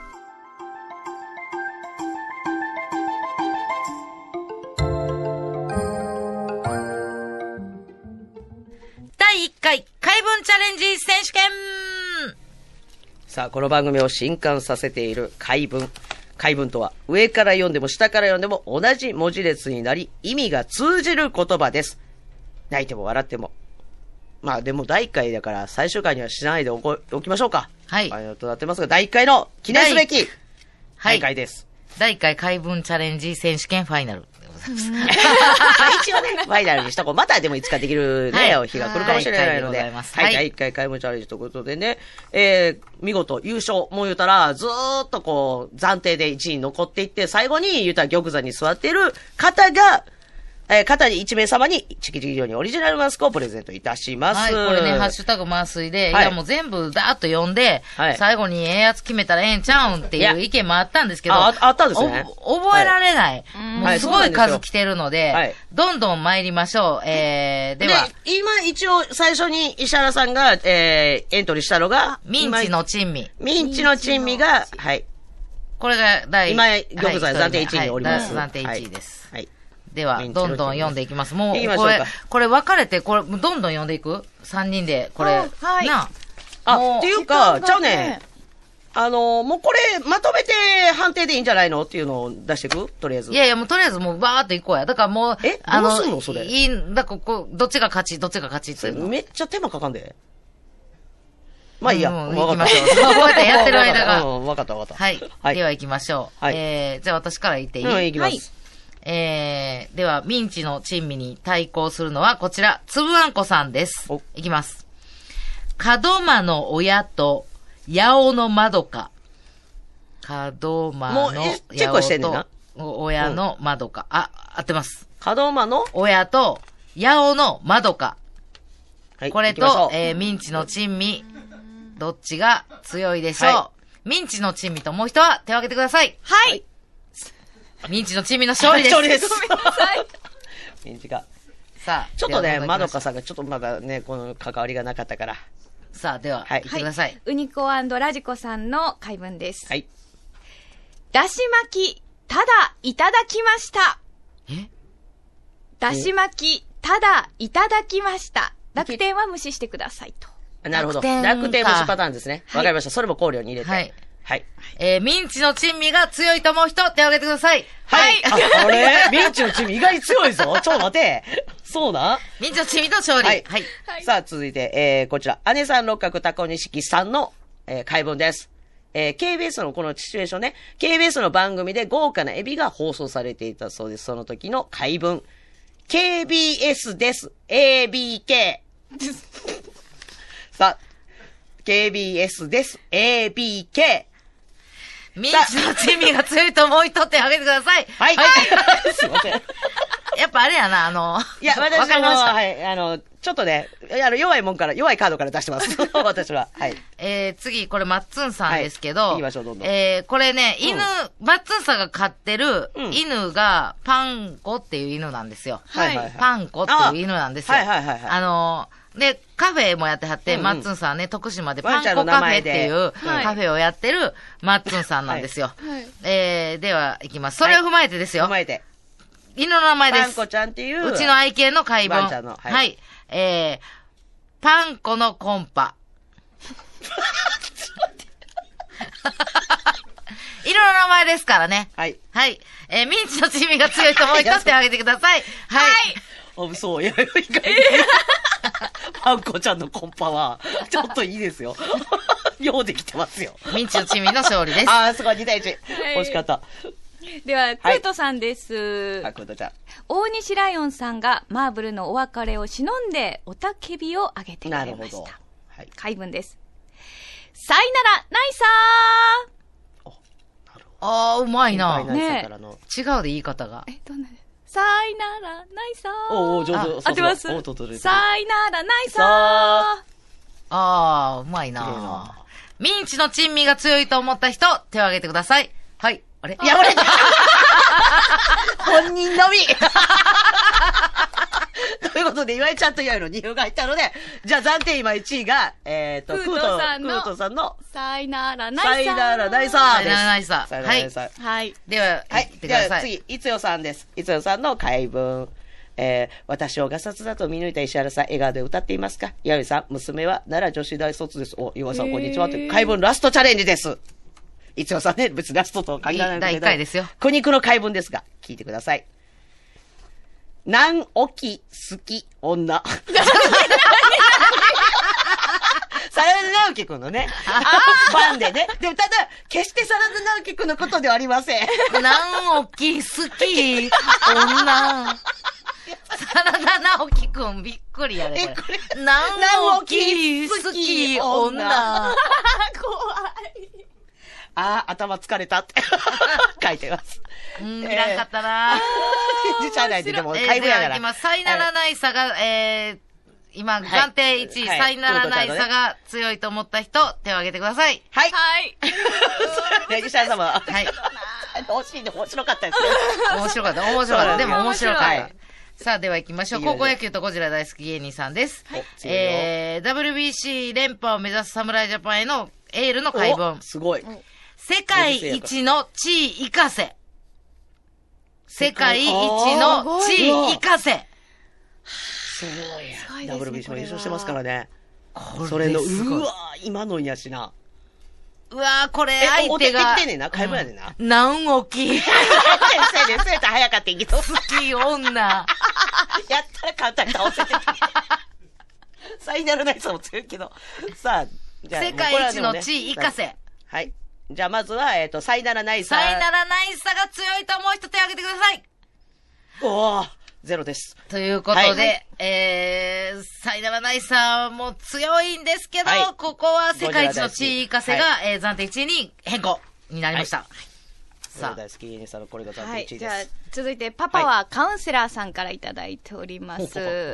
第1回海文チャレンジ選手権。 さあ、この番組を震撼させている海文。海文とは上から読んでも下から読んでも同じ文字列になり意味が通じる言葉です。泣いても笑っても。まあでも第1回だから最終回にはしないでおきましょうか。はい。となってますが、第1回の記念すべき大会です。 第1回海文チャレンジ選手権ファイナルでございます。 一応ね、ファイナルにしたこう。またでもいつかできるね、日が来るかもしれないので。はい、第1回海文チャレンジということでね、見事優勝、もう言うたら、ずーっとこう、暫定で1位に残っていって、最後に言うたら玉座に座っている方が、方に1名様にチキチキジョニーオリジナルマスクをプレゼントいたします。 はい、これね、ハッシュタグマースイで、はい、いやもう全部ダーッと読んで、はい、最後にやつ決めたらええんちゃうんっていう意見もあったんですけど、 あったんですね。 覚えられない。はい、もうすごい数来てるので、はい、どんどん参りましょう。では。 今一応最初に石原さんが、エントリーしたのが、 ミンチの珍味。 ミンチの珍味が、はい。 これが今、玉座暫定1位におります。 暫定1位です。 はい。 では、どんどん読んでいきます。もう、これ分かれて、どんどん読んでいく ?3 人で、これ。 はい。 っていうか、ちゃうね。もうこれ、まとめて判定でいいんじゃないのっていうのを出していくとりあえず。 いやいや、もうとりあえずもうバーっといこうや。だからもう、 どうすんのそれ。 だからどっちが勝ちっていうの。 めっちゃ手間かかんで。まあいいや。 行きましょう。こうやってやってる間が。 わかった。はい。 では行きましょう。じゃあ私から言っていい？ 行きます。 では、ミンチの珍味に対抗するのはこちら、つぶあんこさんです。いきます。門間の親と、八尾のまどか。門間の八尾と、親のまどか。合ってます。 門間の親と、八尾のまどか。 はい。 これと、ミンチの珍味、どっちが強いでしょう？はい、ミンチの珍味ともう一は手を挙げてください。 はい。 ミンチの珍味の勝利です。 勝利です。 ごめんなさい。 ミンチが。 さあ。 ちょっとね、まどかさんがちょっとまだね、この関わりがなかったから。 さあ、では、言ってください。 ウニコ&ラジコさんの回文です。 はい。 だし巻き、ただいただきました。だし巻き、 ただ、いただきました。楽天は無視してくださいと。 なるほど。楽天無視パターンですね。わかりました。それも考慮に入れて。はい。はい。 ミンチの珍味が強いと思う人、手を挙げてください。 はい。あれミンチの珍味意外に強いぞ。ちょっと待て。そうなミンチの珍味の勝利。はい。はい。 さあ、続いて、こちら、姉さん六角タコ錦さんの、回文です。KBS のこのシチュエーションね、KBS の番組で豪華なエビが放送されていたそうです。その時の回文。KBS です。ABK。さあ、KBS です。ABK。 ミンチの珍味が強いと思う人ってあげてください。 はい。はい。すいません。 やっぱあれやな、 いや、私はい、ちょっとね、弱いカードから出してます。私は。はい。 次、これ、マッツンさんですけど、 行きましょう、どんどん。 これね、マッツンさんが飼ってる犬が、パンコっていう犬なんですよ。 はい。 パンコっていう犬なんですよ。 はいはいはい。 で、カフェもやってはって、マッツンさんね、徳島でパンコカフェっていうカフェをやってるマッツンさんなんですよ。では、いきます。それを踏まえてですよ。 踏まえて。 犬の名前です。 パンコちゃんっていう。 うちの愛犬の解文。はい。パンコのコンパ。犬の名前ですからね。 はい。 はい。ミンチの珍味が強いと思いとってあげてください。はい。 そう、いや、意外に。パンコちゃんのコンパは、ちょっといいですよ。ようできてますよ。 ミンチの珍味の勝利です。 ああ、すごい、2対1。惜しかった。 では、クートさんです。 クートちゃん。 大西ライオンさんがマーブルのお別れを忍んで、おたけびをあげてくれました。なるほど。はい。回文です。さいなら、ナイサー。 なるほど。ああ、うまいな。 ね違うで言い方が。 どんなさいなら、ナイサー。 おー、上手。 合ってます。さいなら、ナイサー。 ああ、うまいな。ミンチの珍味が強いと思った人、手を挙げてください。はい。あれいや、俺本人のみということで、岩井ちゃんと岩井の2票が入ったので、じゃあ暫定今1位が、クートさんの、 さいならナイサー。 さいならナイサーです。 さいならナイサー。はい。 はい。 では、 はい。では次、いつよさんです。いつよさんの回文。私をガサツだと見抜いた石原さん、笑顔で歌っていますか？岩井さん、娘は奈良女子大卒です。岩井さん、こんにちは。回文ラストチャレンジです。いつよさんね、別にラストとは限らないんだけど。 第1回ですよ。 苦肉の回文ですが、聞いてください。なんおき好き女。真田直樹くんのね。ファンでね。でもただ、決して真田直樹くんのことではありません。 なんおき好き女。真田直樹くんびっくりやで、これ。なんおき好き女。怖い。 頭疲れたって書いてます。 いらんかったな自社内ででも、回文やから。 今、さいならないさが、今、暫定1位、さいならないさが強いと思った人、手を挙げてください。 はい。 はい。 西原様。 はい。 惜しいね、面白かったですね。 面白かった。でも面白かった。さあ、では行きましょう。高校野球とゴジラ大好き芸人さんです。WBC 連覇を目指す侍ジャパンへのエールの回文。 すごい。 世界一の地位生かせ。世界一の地位生かせ。 すごいや。WBC も優勝してますからね。それの、うわ今のんやしな。 うわこれ相手が。 お手てねんな、買い物やねんな。 なんおき。 そうやったら早かったんけど。 好き女。 やったら簡単に倒せてた。さいならないさも強いけど。さあ、 じゃあ。世界一の地位生かせ。 はい。じゃあまずは、さいならないさ。 さいならないさが強いと思う人手を挙げてください。 おー、ゼロです。 ということで、さいならないさも強いんですけど、ここは世界一の地位生かせが、暫定1位に変更になりました。 さあ、大好き芸人さんのこれが暫定1位です。 じゃあ、続いて、パパはカウンセラーさんからいただいております。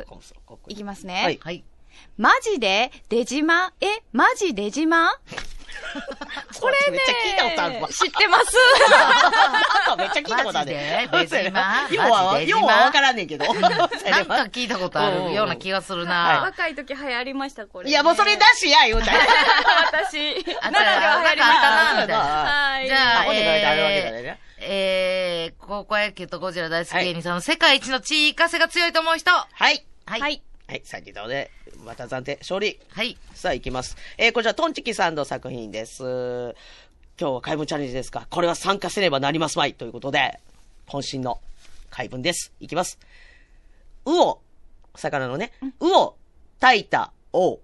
いきますね。 はい。 マジで出島マジ出島これね、 めっちゃ聞いたことあるわ。 知ってます。 めっっちゃ聞いたことあるね。 マジで出島要はわからんねんけど。 なんか聞いたことあるような気がするな。 若い時流行りました、これ。 いや、もうそれなしや、言うたら。 私、 あ、 奈良では流行りました。 なんかあったなみたいなはい。 じゃあ、 ほんで書いてあるわけだね。 高校野球とゴジラ大好き芸人さんの世界一の地位風が強いと思う人。 はい。 はい。 はい。 はい、3人ともで、また暫定、勝利。 はい。 さあ、行きます。こちら、トンチキさんの作品です。今日は怪文チャレンジですか。これは参加せねばなりますまい。ということで、渾身の怪文です。いきます。魚、魚のね、魚、炊いた、王。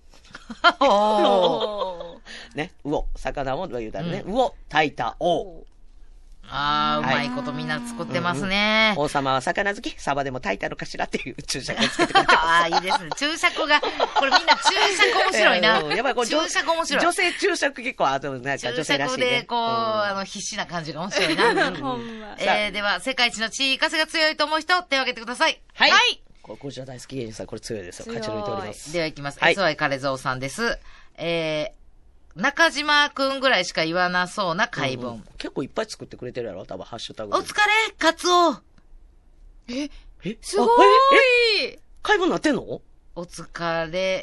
ね、魚、魚を言うたらね、魚、炊いた、王。 あー、うまいことみんな作ってますね。 王様は魚好き、サバでも炊いたのかしらっていう注釈をつけてくれてます。 あー、いいですね。注釈が、これみんな注釈面白いな。 やっぱりこう注釈面白い。 女性注釈結構、なんか女性らしいね。 注釈で、必死な感じが面白いな。 ほんま。 では、世界一の地位風が強いと思う人、手を挙げてください。 はい。はい。こちら大好き芸人さん、これ強いですよ。勝ち抜いております。 では行きます。 はい、 SY カレゾウさんです。中島くんぐらいしか言わなそうな怪文。 結構いっぱい作ってくれてるやろ多分、ハッシュタグ。 お疲れ、カツオ。 すごい怪文なってんの？ お疲れ、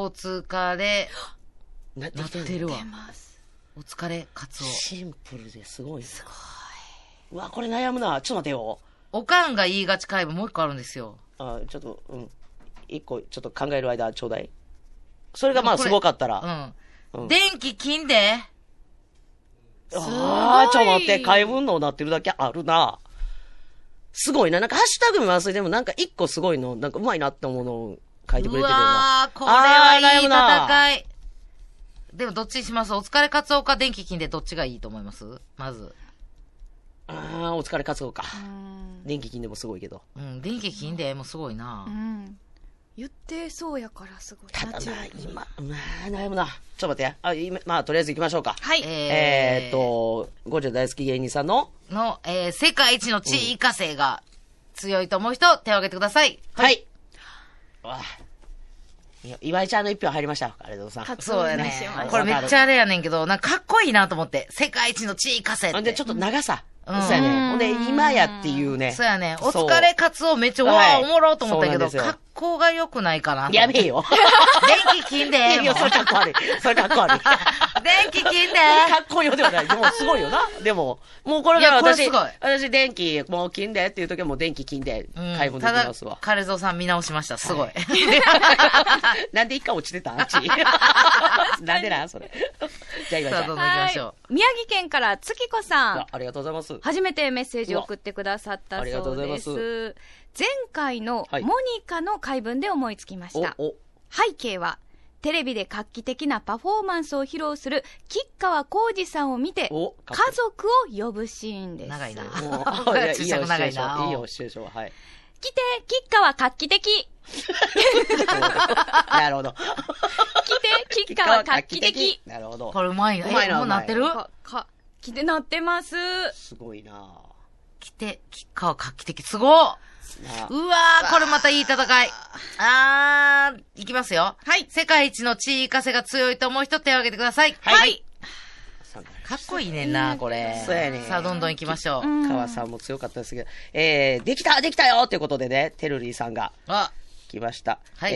なってるわ。お疲れ、カツオ。 シンプルですごい。すごい。うわ、これ悩むな。ちょっと待てよ。 おかんが言いがち怪文もう一個あるんですよ。 ちょっと、一個、ちょっと考える間ちょうだい。それがまあすごかったら。 電気金でちょっと待って、怪文のなってるだけあるな。すごいな。なんかハッシュタグ見忘れてもなんか一個すごいの、なんかうまいなって思うのを書いてくれてるな。 これはいい戦い。でもどっちにします？お疲れカツオか電気金でどっちがいいと思います？まず。 お疲れカツオか。電気金でもすごいけど。 電気金でもすごいな。 言ってそうやからすごい。 ただな、今、悩むな。ちょっと待って。まあ、とりあえず行きましょうか。 はい。 ゴジラ大好き芸人さんの、 世界一の地位稼が強いと思う人、手を挙げてください。 はい。岩井ちゃんの一票入りました。ありがとうございます。 そうやね。これめっちゃあれやねんけど、なんかかっこいいなと思って。世界一の地位稼って。 で、ちょっと長さ。そうやね。ほんで、今やっていうね。 そうやね。お疲れカツオめっちゃ、おもろと思ったけど、格好が良くないかな。 やめえよ。 電気金で。 いや、それかっこ悪い。それかっこ悪い。 電気金で。 かっこよではない。でも、すごいよな。でも、もうこれから私、電気、もう金でっていう時はもう電気金で、買い物できますわ。 カレゾウさん見直しました。すごい。 なんで一回落ちてたんちなんでなんそれ。じゃあ、岩井ちゃん。 どうぞ行きましょう。宮城県から月子さん。 ありがとうございます。 初めてメッセージを送ってくださったそうです。ありがとうございます。前回のモニカの回文で思いつきました。背景は、テレビで画期的なパフォーマンスを披露する吉川晃司さんを見て、家族を呼ぶシーンです。 長いな。 注釈長いな。いいよ、シチュエーションは。はい。 来て、吉川画期的。 なるほど。 来て、吉川画期的。 なるほど。 これうまいな。もうなってる？ 来てなってます。 すごいな。 来て、吉川画期的。すごっ。うわー、これまたいい戦い。いきますよ。はい。世界一の地位稼が強いと思う人手を挙げてください。はい。かっこいいねんな、これ。 そうやね。 さあ、どんどん行きましょう。 川さんも強かったですけど、できたよということでね、テルリーさんが来ました。はい。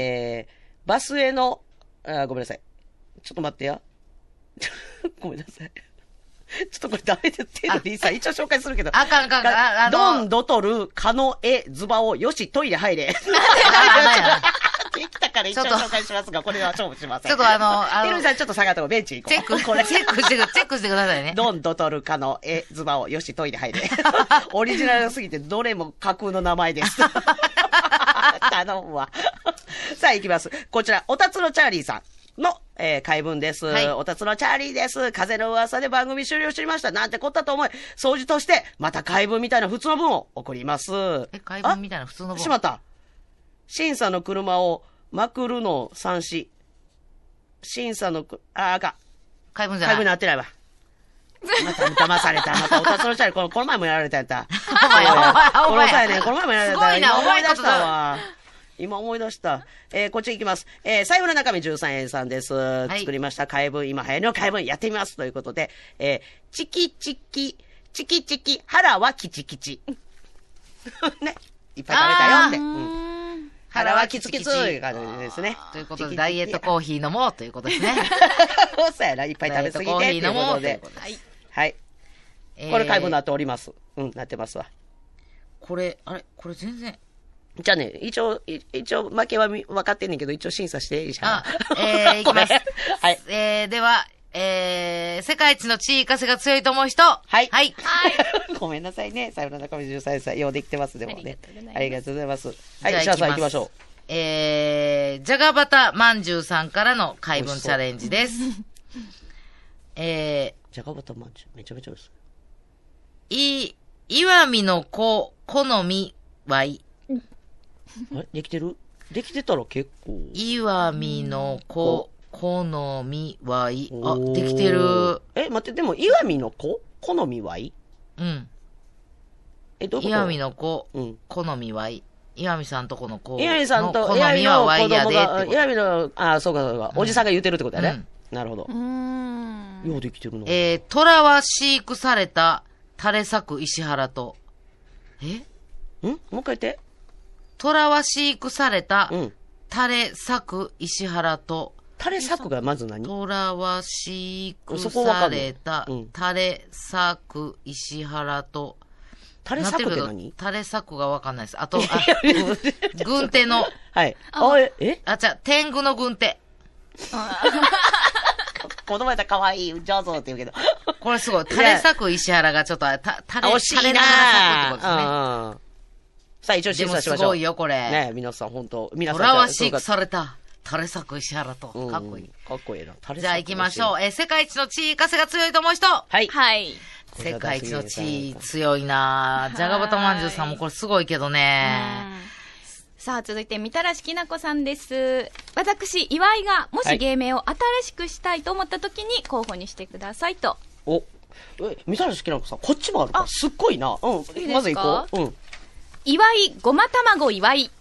バスへの、ごめんなさい。ちょっと待ってよ。ごめんなさい。ちょっとこれダメで、テルリーさん一応紹介するけど。 あかん。 ドン、ドトル、カノ、ズバオ、よし、トイレ入れ。できたから一応紹介しますが、これは勝負しません。 ちょっとテルリーさんちょっと下がってベンチ行こう。 チェックしてくださいね。 ドン、ドトル、カノ、ズバオ、よし、トイレ入れ。オリジナルすぎてどれも架空の名前です。頼むわ。さあ行きます。こちら、おたつのチャーリーさん。の、回文です。おたつのチャーリーです。風の噂で番組終了していました。なんてこったと思い、掃除として、また回文みたいな普通の文を送ります。 回文みたいな普通の文？ しまった。審査の車をまくるの三子。審査の、あか。 回文じゃない。 回文になってないわ。また騙された。またおたつのチャーリー、この前もやられたやった。この前もやられた。 すごいな、 思い出したわ。今思い出した。こっち行きます。財布の中身13円さんです。作りました怪文、今流行りの怪文やってみます。ということで、チキチキ、 チキチキ、腹はキチキチ。ね。いっぱい食べたよって。腹はキツキツという感じですね。 ということで、ダイエットコーヒー飲もうということですね。 そうやな、いっぱい食べすぎてっていうことで。はい。これ、解文になっております。なってますわ。 これ全然。 じゃあね、一応、負けは分かってんねんけど、一応審査していいじゃん。 いきます。 はい。 では、世界一の地位稼が強いと思う人。 はい。 はい。 ごめんなさいね。さよなら中身13歳。ようできてます、でもね。ありがとうございます。はい、石原さん行きましょう。 じゃがバタまんじゅうさんからの解文チャレンジです。 じゃがバタまんじゅう。めちゃめちゃです。 岩見の子、好みはいできてる？できてたら結構。 岩見の子、好みはいあ、できてる。 待って、でも岩見の子、好みはいうん。 どういうこと？ 岩見の子、好みはい岩見さんとこの子。 岩見さんと、 好みはワイヤーでって。 岩見の、そうかそうか。おじさんが言ってるってことだね。なるほど。ようできてるの。 虎は飼育された垂れ咲く石原と。 もう一回言って。 虎は飼育された垂れ咲く石原と。 垂れ咲くがまず何？ 虎は飼育された垂れ咲く石原と。 垂れ咲くって何？ 垂れ咲くがわかんないです。あと、軍手の。 はい。 天狗の軍手。 子供やったら可愛い、上手って言うけど。 これすごい。垂れ咲く石原がちょっと、 惜しいなぁ。 垂れながら咲くってことですね。 さあ、一応審査しましょう。 すごいよ、これ。 ね皆さん、本当皆さん。 虎は飼育された垂れ咲く石原と。かっこいい。 かっこいいな。 じゃあ行きましょう。世界一の地位稼が強いと思う人。 はい。 はい。 世界一の地位強いなぁ。じゃがバタまんじゅうさんもこれすごいけどね。 さあ、続いて、みたらしきなこさんです。私、岩井が、もし芸名を新しくしたいと思った時に候補にしてくださいと。 みたらしきなこさん、こっちもあるから、すっごいな。まず行こう。 岩井、ごま卵岩井。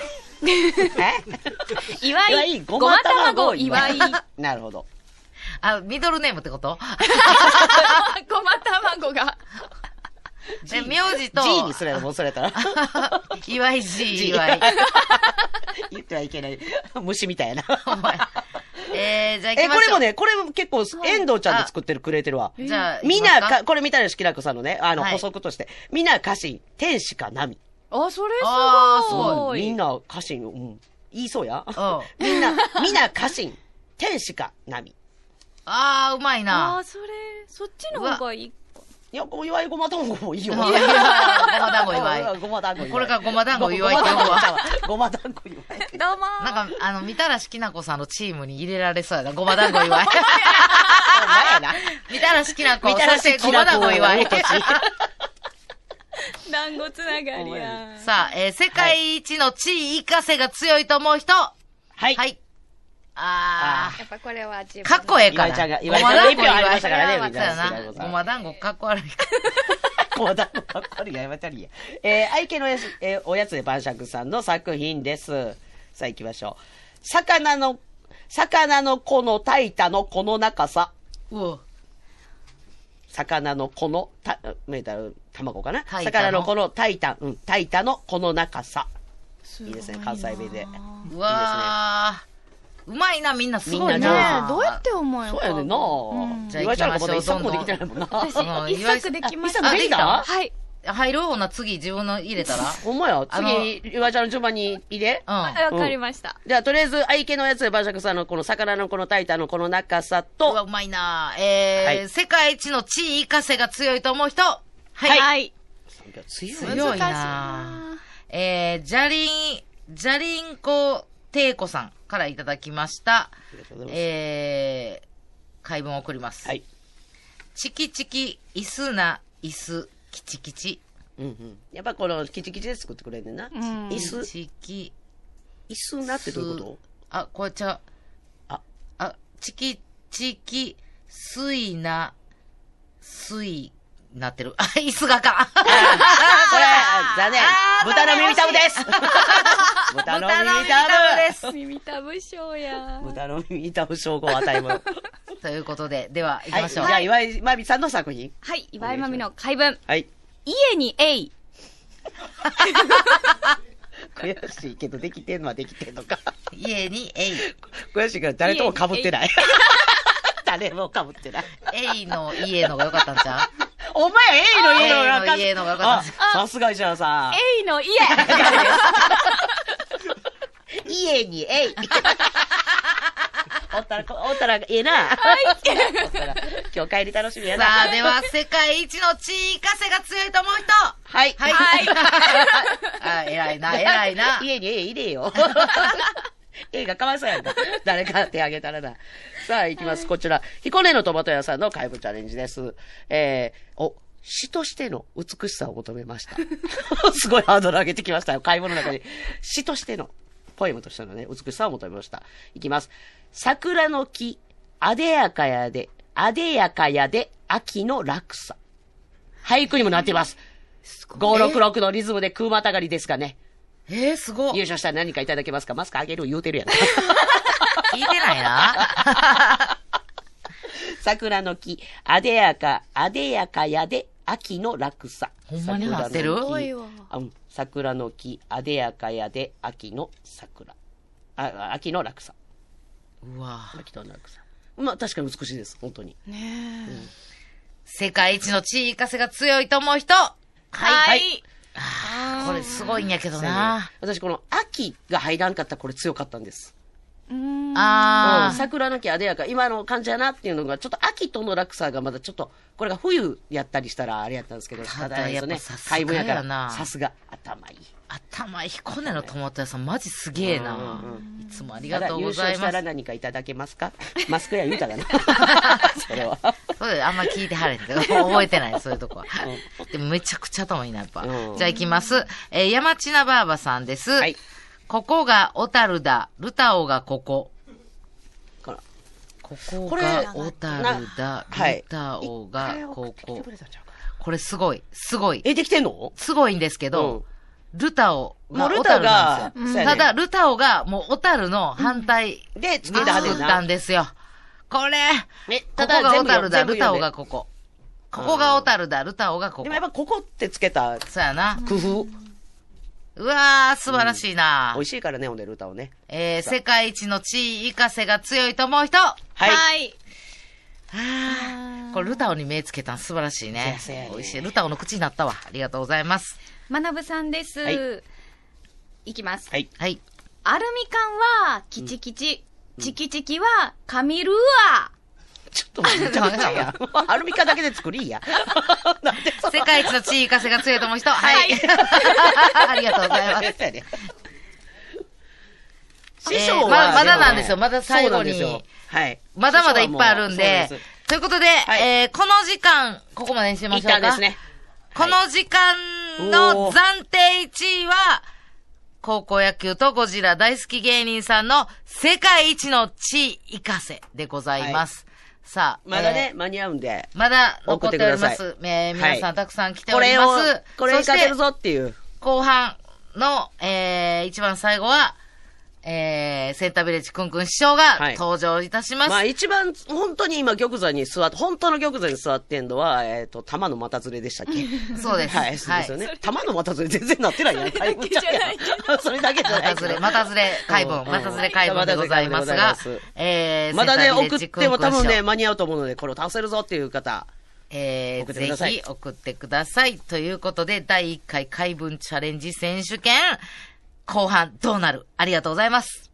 岩井、ごま卵岩井。 なるほど。 ミドルネームってことごま卵が。 名字と。 G にすればもうそれたら。 岩井 G、岩井。 言ってはいけない。虫みたいな。 お前。じゃあ行きましょう。 これもね、これも結構、遠藤ちゃんで作ってくれてるわ。 じゃあ、 みんな、これみたいなしきらくさんのね、補足として。みんな家臣、天使か波。 それすごい。 みんな家臣、言いそうや。みんな家臣、天使か波。 うまいな。 そっちの方がいい。 いや、岩井ごま団子もいいよ。ごま団子岩井。 ごま団子岩井。 これからごま団子岩井って思うわ。 ごま団子岩井。 どうもなんか、みたらしきなこさんのチームに入れられそうやな。ごま団子岩井。みたらしきなこ、そしてごま団子岩井。 団子つながりや。 さあ、世界一の地位稼が強いと思う人。 はい。 はい。 やっぱこれは自分。 かっこええから。 岩井ちゃんが1票ありましたからね、みたいな。ごま団子かっこ悪い。 ごま団子かっこ悪いや、やりや。愛犬のおやつで晩酌さんの作品です。さあ行きましょう。魚の子の炊いたのこの中さ。魚の子の卵かな。魚の子の炊いたのこの中さ。いいですね、関西弁で。 うわー。うまいな、みんなすごいな。 どうやって思うよ。 そうやねんな。岩井ちゃんがまだ一作もできてないもんな。 一作できました。 一作できた？ はい。 入ろうな、次自分の入れたら。 ほんまや。次、岩井ちゃんの順番に入れ。 わかりました。 じゃあ、とりあえず、愛犬のやつで晩酌さんのこの魚のこの炊いたのこの中さと。 うまいな。世界一の地位稼が強いと思う人。 はい。 強いな。じゃりんこていこさんからいただきました。回文を送ります。 はい。 チキチキ、椅子な、椅子、キチキチ。 やっぱこのキチキチで作ってくれるねんな。椅子。 チキ。 椅子なってどういうこと？ これちゃう。チキ、水な、水、なってる。椅子がか。これ、 残念。豚の耳たぶです。豚の耳たぶです。 耳たぶ賞や。 豚の耳たぶ称号を与えます。 ということで、では、行きましょう。 じゃあ、岩井まみさんの作品。 はい、岩井まみの回文。 はい。 家にえい。 悔しいけど、できてんのはできてんのか。 家にえい。 悔しいから誰とも被ってない。誰も被ってない。 えいの家のがよかったんちゃう？ お前、えいの家の家のがよかったんちゃう？ さすがじゃあさ。 えいの家。 家にえい。おったらええな。はい。今日帰り楽しみやな。 さあ、では、世界一の地位稼が強いと思う人。 はい。 はい。あ、偉いな、偉いな。 家にええ入れよ。映画かわいそうやんか。誰か手あげたらな。さあ、行きます。こちら。彦根のトマト屋さんの怪物チャレンジです。詩としての美しさを求めました。すごいハードル上げてきましたよ。買い物の中に。詩としての、ポエムとしてのね、美しさを求めました。いきます。桜の木、あでやかやで、秋の落差。俳句にもなってます。566のリズムで空またがりですかね。 すごい。 優勝したら何かいただけますか？マスクあげる言うてるやん。 聞いてないな。 桜の木、あでやかやで、秋の落差。 ほんまになってる？ 桜の木、あでやかやで、秋の落差。 うわぁ。 秋の落差。まあ確かに美しいです。本当に。 ねえ。 世界一の地位稼が強いと思う人。はい。これすごいんやけどな。 私この秋が入らんかったらこれ強かったんです。桜の木あでやか、今の感じやなっていうのが、ちょっと秋との落差がまだちょっと、これが冬やったりしたらあれやったんですけど、 ただやっぱさすがやな。 さすが、頭いい。 頭いい。彦根のトマト屋さんマジすげえな。いつもありがとうございます。 優勝したら何かいただけますか？マスクや言うたらな。それは。 それあんま聞いてはれんけど、覚えてない、そういうとこは。でもめちゃくちゃ頭いいな、やっぱ。じゃあ行きます。山地なばあばさんです。はい。ここが小樽だ、ルタオがここ。ここが小樽だ、ルタオがここ。これすごい、すごい。 できてんの？ すごいんですけど、ルタオが小樽なんですよ。ただ、ルタオがもう小樽の反対で作ったんですよ。これ、ここが小樽だ、ルタオがここ。ここが小樽だ、ルタオがここ。 でもやっぱここってつけた。 そうやな。 工夫。 うわー、素晴らしいな。 美味しいからね、ほんで、ルタオね。 世界一の地位稼が強いと思う人。はい。これルタオに目つけたん素晴らしいね。美味しい。ルタオの口になったわ。ありがとうございます。 まなぶさんです。いきます。 はい。はい。 アルミ缶は、キチキチ。チキチキは、カミルア。 ちょっと待って、アルミ缶だけで作りや。 世界一の地位稼が強いと思う人。はい。ありがとうございます。師匠はまだなんですよ。まだ最後に。はい。まだまだいっぱいあるんで。ということで、この時間、ここまでにしましょうか。ですね。この時間の暫定1位は、高校野球とゴジラ大好き芸人さんの世界一の地位稼でございます。さあ。 まだね、間に合うんで。 まだ残っております。皆さんたくさん来ております。 これに勝てるぞっていう。 後半の、一番最後は、センタービレッジくんくん師匠が登場いたします。 まあ一番、本当に今玉座に座って、本当の玉座に座ってんのは、玉の股ずれでしたっけ？ そうです。 はい、そうですよね。玉の股ずれ全然なってないやん。それだけじゃない。 股ずれ解文でございますが、 まだね、送っても多分ね、間に合うと思うので、これを倒せるぞっていう方、 ぜひ送ってください。ということで、第1回解文チャレンジ選手権、後半どうなる？ありがとうございます。